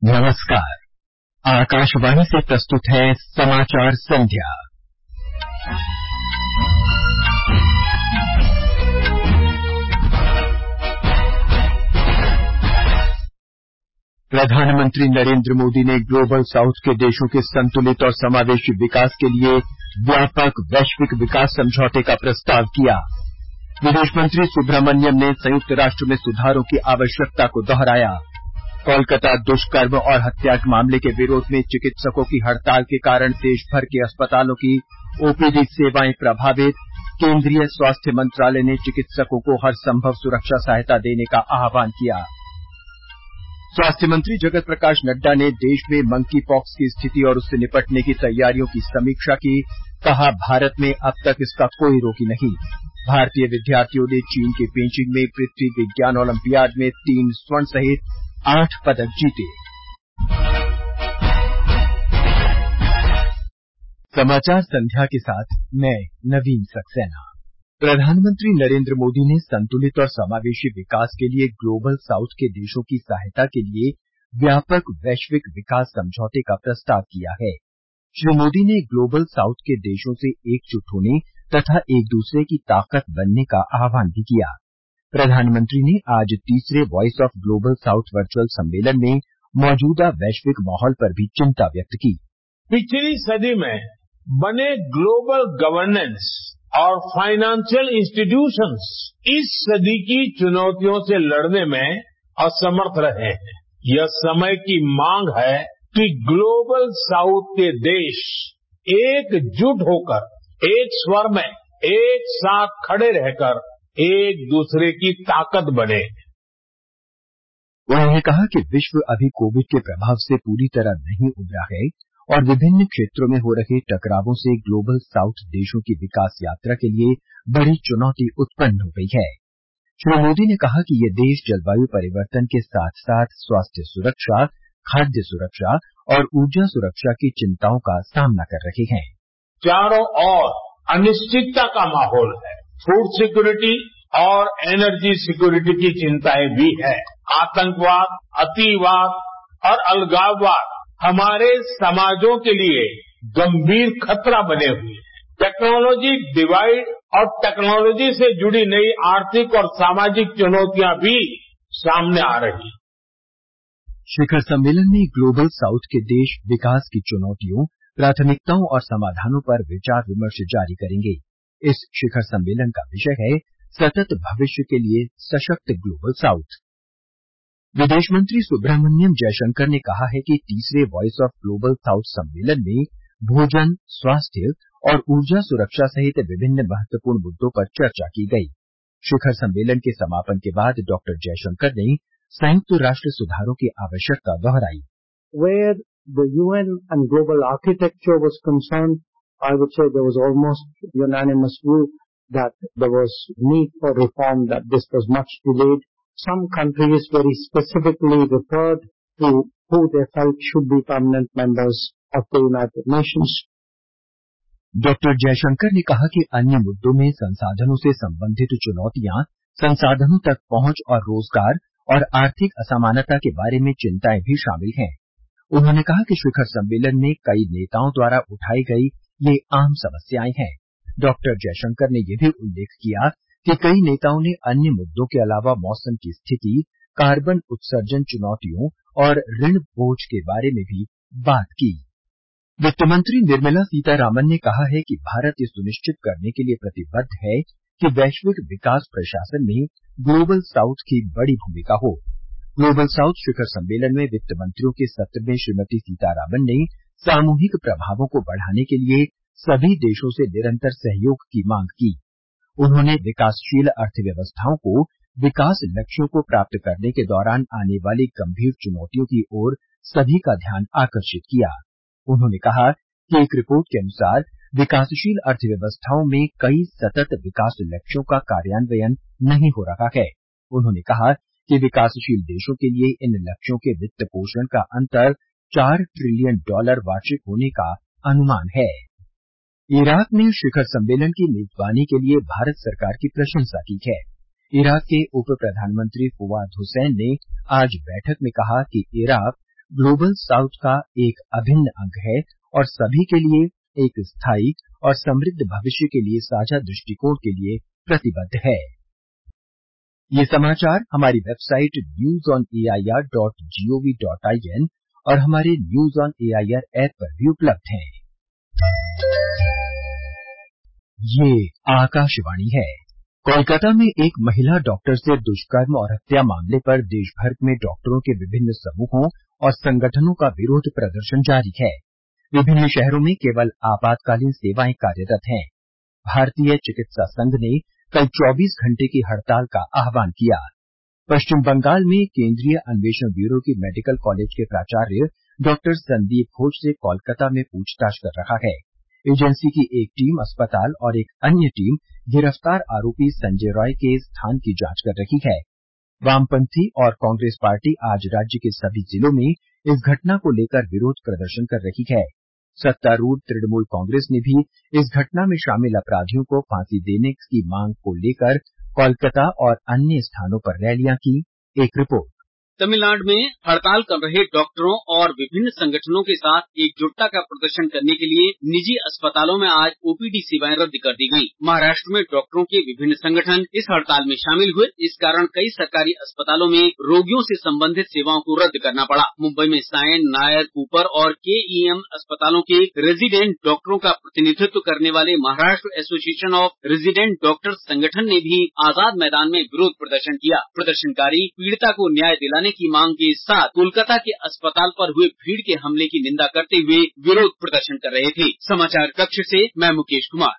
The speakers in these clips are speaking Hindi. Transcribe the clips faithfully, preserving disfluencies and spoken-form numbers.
नमस्कार। आकाशवाणी से प्रस्तुत है समाचार संध्या। प्रधानमंत्री नरेंद्र मोदी ने ग्लोबल साउथ के देशों के संतुलित और समावेशी विकास के लिए व्यापक वैश्विक विकास समझौते का प्रस्ताव किया। विदेश मंत्री सुब्रमण्यम ने संयुक्त राष्ट्र में सुधारों की आवश्यकता को दोहराया। कोलकाता दुष्कर्म और हत्या मामले के विरोध में चिकित्सकों की हड़ताल के कारण देश भर के अस्पतालों की ओपीडी सेवाएं प्रभावित। केंद्रीय स्वास्थ्य मंत्रालय ने चिकित्सकों को हर संभव सुरक्षा सहायता देने का आह्वान किया। स्वास्थ्य मंत्री जगत प्रकाश नड्डा ने देश में मंकी पॉक्स की स्थिति और उससे निपटने की तैयारियों की समीक्षा की। कहा, भारत में अब तक इसका कोई रोगी नहीं। भारतीय विद्यार्थियों ने चीन के पेइचिंग में पृथ्वी विज्ञान ओलंपियाड में तीन स्वर्ण सहित आठ पदक जीते। समाचार संध्या के साथ मैं नवीन सक्सेना। प्रधानमंत्री नरेंद्र मोदी ने संतुलित और समावेशी विकास के लिए ग्लोबल साउथ के देशों की सहायता के लिए व्यापक वैश्विक विकास समझौते का प्रस्ताव किया है। श्री मोदी ने ग्लोबल साउथ के देशों से एकजुट होने तथा एक दूसरे की ताकत बनने का आह्वान भी किया। प्रधानमंत्री ने आज तीसरे voice of global south virtual सम्मेलन में मौजूदा वैश्विक माहौल पर भी चिंता व्यक्त की। पिछली सदी में बने ग्लोबल गवर्नेंस और फाइनेंशियल इंस्टीट्यूशंस इस सदी की चुनौतियों से लड़ने में असमर्थ रहे हैं। यह समय की मांग है कि ग्लोबल साउथ के देश एकजुट होकर, एक स्वर में, एक साथ खड़े रहकर एक दूसरे की ताकत बने। उन्होंने कहा कि विश्व अभी कोविड के प्रभाव से पूरी तरह नहीं उबरा है और विभिन्न क्षेत्रों में हो रहे टकरावों से ग्लोबल साउथ देशों की विकास यात्रा के लिए बड़ी चुनौती उत्पन्न हो गई है। श्री मोदी ने कहा कि ये देश जलवायु परिवर्तन के साथ साथ स्वास्थ्य सुरक्षा, खाद्य सुरक्षा और ऊर्जा सुरक्षा की चिंताओं का सामना कर रहे हैं। चारों ओर अनिश्चितता का माहौल है। फूड सिक्योरिटी और एनर्जी सिक्योरिटी की चिंताएं भी है। आतंकवाद, अतिवाद और अलगाववाद हमारे समाजों के लिए गंभीर खतरा बने हुए हैं। टेक्नोलॉजी डिवाइड और टेक्नोलॉजी से जुड़ी नई आर्थिक और सामाजिक चुनौतियां भी सामने आ रही हैं। शिखर सम्मेलन में ग्लोबल साउथ के देश विकास की चुनौतियों, प्राथमिकताओं और समाधानों पर विचार विमर्श जारी करेंगे। इस शिखर सम्मेलन का विषय है सतत भविष्य के लिए सशक्त ग्लोबल साउथ। विदेश मंत्री सुब्रमण्यम जयशंकर ने कहा है कि तीसरे वॉइस ऑफ ग्लोबल साउथ सम्मेलन में भोजन, स्वास्थ्य और ऊर्जा सुरक्षा सहित विभिन्न महत्वपूर्ण मुद्दों पर चर्चा की गई। शिखर सम्मेलन के समापन के बाद डॉक्टर जयशंकर ने संयुक्त राष्ट्र सुधारों की आवश्यकता दोहराई। Where the U N and global architecture was concerned, I would say there was almost unanimous view that there was need for reform, that this was much delayed. Some countries very specifically referred to who they felt should be permanent members of the United Nations. Doctor Jaishankar ने कहा कि अन्य मुद्दों में संसाधनों से संबंधित चुनौतियां, संसाधनों तक पहुंच और रोजगार और आर्थिक असमानता के बारे में चिंताएं भी शामिल हैं। उन्होंने कहा कि शिखर सम्मेलन में कई नेताओं द्वारा उठाई गई ये आम समस्याएं हैं। डॉक्टर जयशंकर ने यह भी उल्लेख किया कि कई नेताओं ने अन्य मुद्दों के अलावा मौसम की स्थिति, कार्बन उत्सर्जन चुनौतियों और ऋण बोझ के बारे में भी बात की। वित्त मंत्री निर्मला सीतारामन ने कहा है कि भारत ये सुनिश्चित करने के लिए प्रतिबद्ध है कि वैश्विक विकास प्रशासन में ग्लोबल साउथ की बड़ी भूमिका हो। ग्लोबल साउथ शिखर सम्मेलन में वित्त मंत्रियों के सत्र में श्रीमती सीतारामन ने सामूहिक प्रभावों को बढ़ाने के लिए सभी देशों से निरंतर सहयोग की मांग की। उन्होंने विकासशील अर्थव्यवस्थाओं को विकास लक्ष्यों को प्राप्त करने के दौरान आने वाली गंभीर चुनौतियों की ओर सभी का ध्यान आकर्षित किया। उन्होंने कहा कि एक रिपोर्ट के अनुसार विकासशील अर्थव्यवस्थाओं में कई सतत विकास लक्ष्यों का कार्यान्वयन नहीं हो रहा है। उन्होंने कहा कि विकासशील देशों के लिए इन लक्ष्यों के वित्त पोषण का अंतर चार ट्रिलियन डॉलर वार्षिक होने का अनुमान है। इराक ने शिखर सम्मेलन की मेजबानी के लिए भारत सरकार की प्रशंसा की है। इराक के उप प्रधानमंत्री फुआद हुसैन ने आज बैठक में कहा कि इराक ग्लोबल साउथ का एक अभिन्न अंग है और सभी के लिए एक स्थायी और समृद्ध भविष्य के लिए साझा दृष्टिकोण के लिए प्रतिबद्ध है। ये समाचार हमारी website news on A I R dot G O V dot I N और हमारे news on A I R app पर भी उपलब्ध हैं। ये आकाशवाणी है। कोलकाता में एक महिला डॉक्टर से दुष्कर्म और हत्या मामले पर देश भर में डॉक्टरों के विभिन्न समूहों और संगठनों का विरोध प्रदर्शन जारी है। विभिन्न शहरों में केवल आपातकालीन सेवाएं कार्यरत हैं। भारतीय चिकित्सा संघ ने कल चौबीस घंटे की हड़ताल का आह्वान किया। पश्चिम बंगाल में केंद्रीय अन्वेषण ब्यूरो की मेडिकल कॉलेज के प्राचार्य डॉक्टर संदीप घोष से कोलकाता में पूछताछ कर रहा है। एजेंसी की एक टीम अस्पताल और एक अन्य टीम गिरफ्तार आरोपी संजय रॉय के स्थान की जांच कर रही है। वामपंथी और कांग्रेस पार्टी आज राज्य के सभी जिलों में इस घटना को लेकर विरोध प्रदर्शन कर रही है। सत्तारूढ़ तृणमूल कांग्रेस ने भी इस घटना में शामिल अपराधियों को फांसी देने की मांग को लेकर कोलकाता और अन्य स्थानों पर रैलियां की। एक रिपोर्ट। तमिलनाडु में हड़ताल कर रहे डॉक्टरों और विभिन्न संगठनों के साथ एकजुटता का प्रदर्शन करने के लिए निजी अस्पतालों में आज ओ पी डी सेवाएं रद्द कर दी गयी। महाराष्ट्र में डॉक्टरों के विभिन्न संगठन इस हड़ताल में शामिल हुए। इस कारण कई सरकारी अस्पतालों में रोगियों से संबंधित सेवाओं को रद्द करना पड़ा। मुंबई में सायन, नायर, कूपर और के ई एम अस्पतालों के रेजिडेंट डॉक्टरों का प्रतिनिधित्व करने वाले Maharashtra association of resident doctors संगठन ने भी आजाद मैदान में विरोध प्रदर्शन किया। प्रदर्शनकारी पीड़िता को न्याय दिलाने की मांग के साथ कोलकाता के अस्पताल पर हुए भीड़ के हमले की निंदा करते हुए विरोध प्रदर्शन कर रहे थे। समाचार कक्ष से मैं मुकेश कुमार।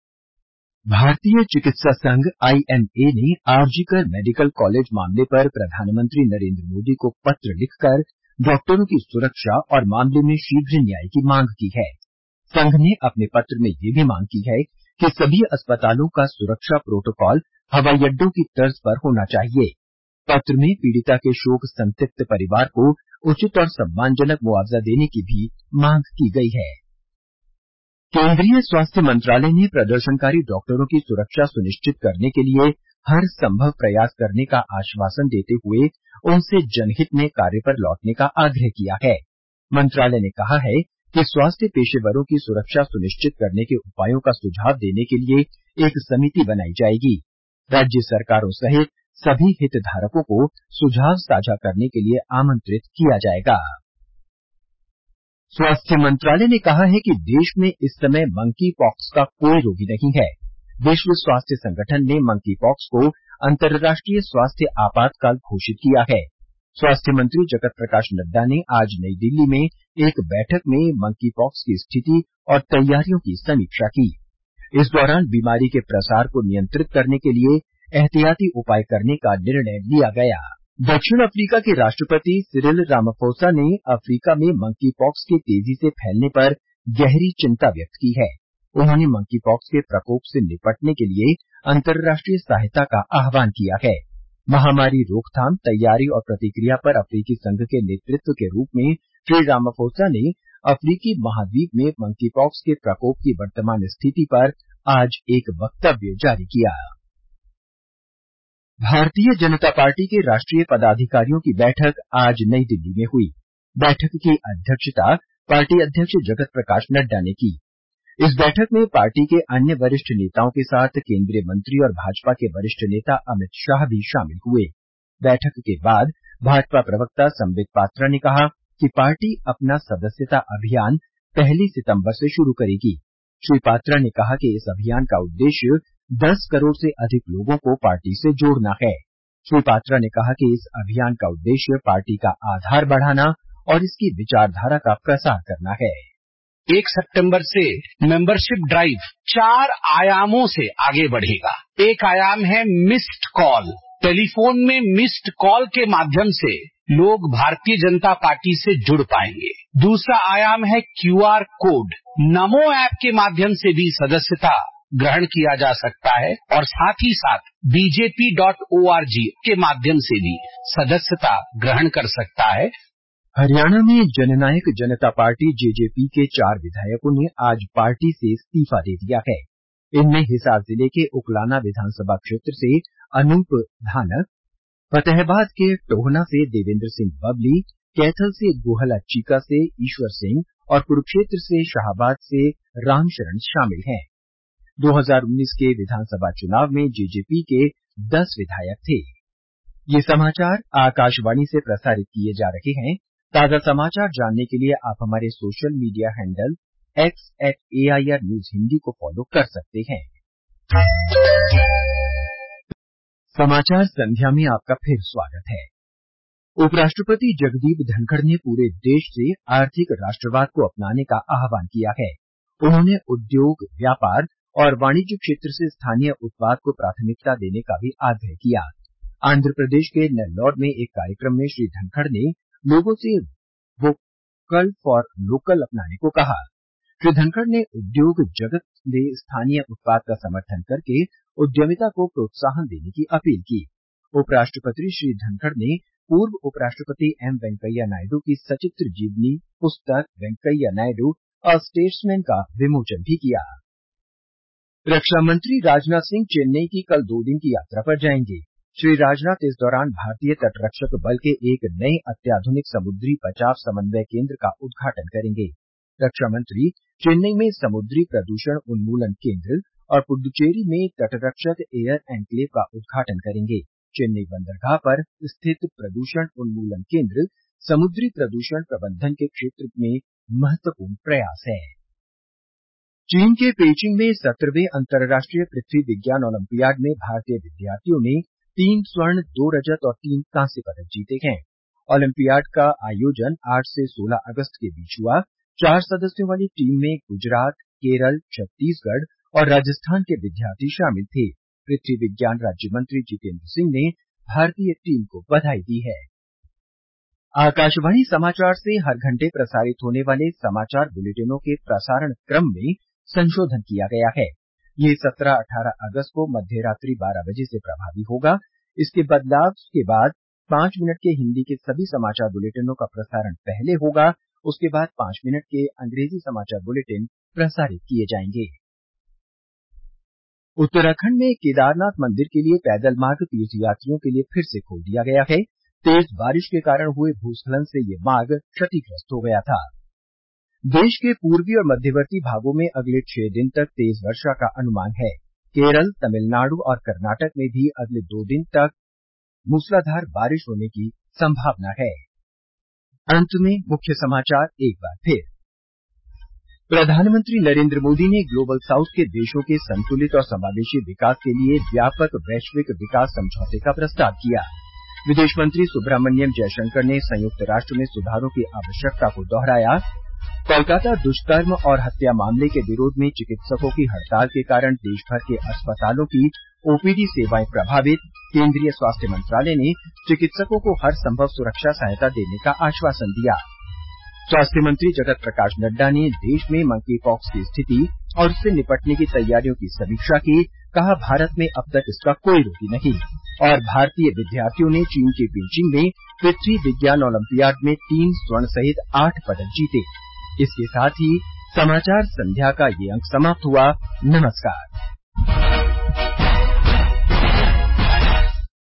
भारतीय चिकित्सा संघ आई एम ए ने आरजीकर मेडिकल कॉलेज मामले पर प्रधानमंत्री नरेंद्र मोदी को पत्र लिखकर डॉक्टरों की सुरक्षा और मामले में शीघ्र न्याय की मांग की है। संघ ने अपने पत्र में ये भी मांग की है कि सभी अस्पतालों का सुरक्षा प्रोटोकॉल हवाई अड्डों की तर्ज पर होना चाहिए। पत्र में पीड़िता के शोक संतप्त परिवार को उचित और सम्मानजनक मुआवजा देने की भी मांग की गई है। केंद्रीय स्वास्थ्य मंत्रालय ने प्रदर्शनकारी डॉक्टरों की सुरक्षा सुनिश्चित करने के लिए हर संभव प्रयास करने का आश्वासन देते हुए उनसे जनहित में कार्य पर लौटने का आग्रह किया है। मंत्रालय ने कहा है कि स्वास्थ्य पेशेवरों की सुरक्षा सुनिश्चित करने के उपायों का सुझाव देने के लिए एक समिति बनाई जाएगी। राज्य सरकारों सहित सभी हितधारकों को सुझाव साझा करने के लिए आमंत्रित किया जाएगा। स्वास्थ्य मंत्रालय ने कहा है कि देश में इस समय मंकी पॉक्स का कोई रोगी नहीं है। विश्व स्वास्थ्य संगठन ने मंकी पॉक्स को अंतर्राष्ट्रीय स्वास्थ्य आपातकाल घोषित किया है। स्वास्थ्य मंत्री जगत प्रकाश नड्डा ने आज नई दिल्ली में एक बैठक में मंकी पॉक्स की स्थिति और तैयारियों की समीक्षा की। इस दौरान बीमारी के प्रसार को नियंत्रित करने के लिए एहतियाती उपाय करने का निर्णय लिया गया। दक्षिण अफ्रीका के राष्ट्रपति सिरिल रामाफोसा ने अफ्रीका में मंकी पॉक्स के तेजी से फैलने पर गहरी चिंता व्यक्त की है। उन्होंने मंकी पॉक्स के प्रकोप से निपटने के लिए अंतर्राष्ट्रीय सहायता का आह्वान किया है। महामारी रोकथाम, तैयारी और प्रतिक्रिया पर अफ्रीकी संघ के नेतृत्व के रूप में श्री रामाफोसा ने अफ्रीकी महाद्वीप में मंकी पॉक्स के प्रकोप की वर्तमान स्थिति पर आज एक वक्तव्य जारी किया। भारतीय जनता पार्टी के राष्ट्रीय पदाधिकारियों की बैठक आज नई दिल्ली में हुई। बैठक की अध्यक्षता पार्टी अध्यक्ष जगत प्रकाश नड्डा ने की। इस बैठक में पार्टी के अन्य वरिष्ठ नेताओं के साथ केंद्रीय मंत्री और भाजपा के वरिष्ठ नेता अमित शाह भी शामिल हुए। बैठक के बाद भाजपा प्रवक्ता संबित पात्रा ने कहा कि पार्टी अपना सदस्यता अभियान पहली सितंबर से शुरू करेगी। श्री पात्रा ने कहा कि इस अभियान का उद्देश्य दस करोड़ से अधिक लोगों को पार्टी से जोड़ना है। श्री पात्रा ने कहा कि इस अभियान का उद्देश्य पार्टी का आधार बढ़ाना और इसकी विचारधारा का प्रसार करना है। एक सितंबर से मेंबरशिप ड्राइव चार आयामों से आगे बढ़ेगा। एक आयाम है मिस्ड कॉल। टेलीफोन में मिस्ड कॉल के माध्यम से लोग भारतीय जनता पार्टी से जुड़ पाएंगे। दूसरा आयाम है Q R code. Namo app के माध्यम से भी सदस्यता ग्रहण किया जा सकता है और साथ ही साथ B J P dot O R G के माध्यम से भी सदस्यता ग्रहण कर सकता है। हरियाणा में जननायक जनता पार्टी जे जे पी के चार विधायकों ने आज पार्टी से इस्तीफा दे दिया है। इनमें हिसार जिले के उकलाना विधानसभा क्षेत्र से अनूप धानक, फतेहाबाद के टोहना से देवेंद्र सिंह बबली, कैथल से गोहला चीका से ईश्वर सिंह और कुरुक्षेत्र से शाहाबाद से रामशरण शामिल हैं। दो हज़ार उन्नीस के विधानसभा चुनाव में जेजेपी के दस विधायक थे। ये समाचार आकाशवाणी से प्रसारित किए जा रहे हैं। ताजा समाचार जानने के लिए आप हमारे social media handle X at AIR news Hindi को फॉलो कर सकते हैं। समाचार संध्या में आपका फिर स्वागत है। उपराष्ट्रपति जगदीप धनखड़ ने पूरे देश से आर्थिक राष्ट्रवाद को अपनाने का आह्वान किया है। उन्होंने उद्योग, व्यापार और वाणिज्य क्षेत्र से स्थानीय उत्पाद को प्राथमिकता देने का भी आग्रह किया। आंध्र प्रदेश के नेल्लौर में एक कार्यक्रम में श्री धनखड़ ने लोगों से वोकल फॉर लोकल अपनाने को कहा। श्री धनखड़ ने उद्योग जगत में स्थानीय उत्पाद का समर्थन करके उद्यमिता को प्रोत्साहन देने की अपील की। उपराष्ट्रपति श्री धनखड़ ने पूर्व उपराष्ट्रपति एम वेंकैया नायडू की सचित्र जीवनी पुस्तक वेंकैया नायडू अ स्टेट्समैन का विमोचन भी किया। रक्षा मंत्री राजनाथ सिंह चेन्नई की कल दो दिन की यात्रा पर जाएंगे। श्री राजनाथ इस दौरान भारतीय तटरक्षक बल के एक नए अत्याधुनिक समुद्री बचाव समन्वय केंद्र का उद्घाटन करेंगे। रक्षा मंत्री चेन्नई में समुद्री प्रदूषण उन्मूलन केंद्र और पुडुचेरी में तटरक्षक एयर एन्क्लेव का उद्घाटन करेंगे। चेन्नई बंदरगाह पर स्थित प्रदूषण उन्मूलन केंद्र समुद्री प्रदूषण प्रबंधन के क्षेत्र में महत्वपूर्ण प्रयास है। चीन के पेइचिंग में सत्रहवें अंतर्राष्ट्रीय पृथ्वी विज्ञान ओलंपियाड में भारतीय विद्यार्थियों ने तीन स्वर्ण, दो रजत और तीन कांस्य पदक जीते हैं। ओलंपियाड का आयोजन आठ से सोलह अगस्त के बीच हुआ। चार सदस्यों वाली टीम में गुजरात, केरल, छत्तीसगढ़ और राजस्थान के विद्यार्थी शामिल थे। पृथ्वी विज्ञान राज्य मंत्री जितेंद्र सिंह ने भारतीय टीम को बधाई दी है। आकाशवाणी समाचार से हर घंटे प्रसारित होने वाले समाचार बुलेटिनों के प्रसारण क्रम में संशोधन किया गया है। ये सत्रह अठारह अगस्त को मध्य रात्रि बारह बजे से प्रभावी होगा। इसके बदलाव के बाद पांच मिनट के हिंदी के सभी समाचार बुलेटिनों का प्रसारण पहले होगा। उसके बाद पांच मिनट के अंग्रेजी समाचार बुलेटिन प्रसारित किए जाएंगे। उत्तराखंड में केदारनाथ मंदिर के लिए पैदल मार्ग तीर्थयात्रियों के लिए फिर से खोल दिया गया है। तेज बारिश के कारण हुए भूस्खलन से ये मार्ग क्षतिग्रस्त हो गया था। देश के पूर्वी और मध्यवर्ती भागों में अगले छह दिन तक तेज वर्षा का अनुमान है। केरल, तमिलनाडु और कर्नाटक में भी अगले दो दिन तक मूसलाधार बारिश होने की संभावना है। अंत में मुख्य समाचार एक बार फिर। प्रधानमंत्री नरेंद्र मोदी ने ग्लोबल साउथ के देशों के संतुलित और समावेशी विकास के लिए व्यापक वैश्विक विकास समझौते का प्रस्ताव किया। विदेश मंत्री सुब्रमण्यम जयशंकर ने संयुक्त राष्ट्र में सुधारों की आवश्यकता को दोहराया। कोलकाता दुष्कर्म और हत्या मामले के विरोध में चिकित्सकों की हड़ताल के कारण देशभर के अस्पतालों की ओपीडी सेवाएं प्रभावित। केंद्रीय स्वास्थ्य मंत्रालय ने चिकित्सकों को हर संभव सुरक्षा सहायता देने का आश्वासन दिया। स्वास्थ्य मंत्री जगत प्रकाश नड्डा ने देश में मंकी पॉक्स की स्थिति और इससे निपटने की तैयारियों की समीक्षा की। कहा, भारत में अब तक इसका कोई रोगी नहीं। और भारतीय विद्यार्थियों ने चीन के बीजिंग में पृथ्वी विज्ञान ओलंपियाड में तीन स्वर्ण सहित आठ पदक जीते। इसके साथ ही समाचार संध्या का ये अंक समाप्त हुआ। नमस्कार।